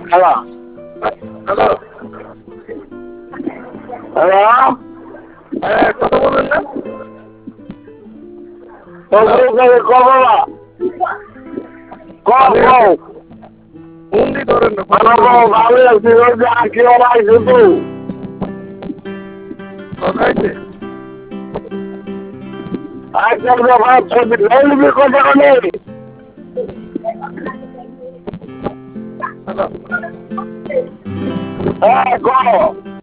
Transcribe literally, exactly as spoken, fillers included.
hello hello hello হ্যাঁ কথা বলবেন না কবে কম কম বন্দি ধরেন না ভালো লাগছে কি ওরা আইসে তো কথাইছে আজকাল ভাব ছবি লইবি কথা নেই হ্যালো হ্যাঁ কম